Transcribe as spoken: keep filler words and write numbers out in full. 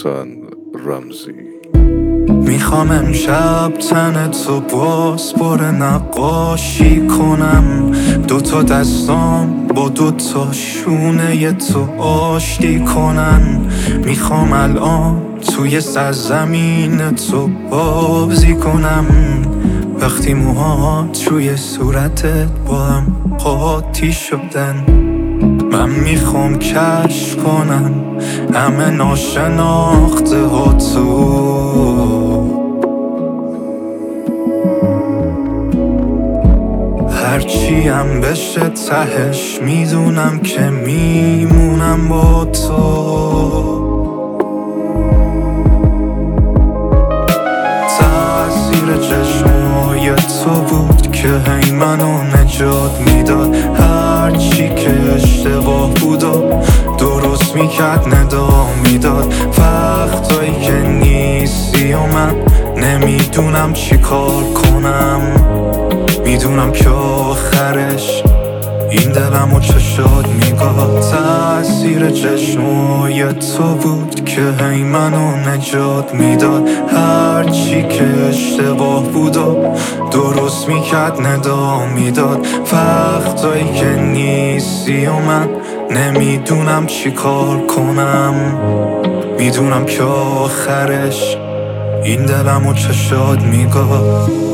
احسان رمزی. میخوام امشب تن تو باز پر نقاشی کنم، دوتا دستام با دوتا شونه تو آشتی کنن. میخوام الان توی سرزمین تو بازی کنم، وقتی موهات روی صورتت با هم قاطی شدن. من میخوام کشف کنم همه ناشناخته ها تو، هرچی هم بشه تهش میدونم که میمونم با تو. تأثیر چشمای تو بود که هی منو نجات میداد، هرچی که اشتباه بود و درست میکرد ندا میداد. وقتایی که نیستی و من نمیدونم چی کار کنم، میدونم که آخرش این دلمو چشات میگاد. تأثیر چشمای تو بود که هی منو نجات میداد، هرچی که اشتباه بود و درست میکرد ندا میداد. وقتایی که نیستی و من نمیدونم چی کار کنم، میدونم که آخرش این دلمو چشات میگاد.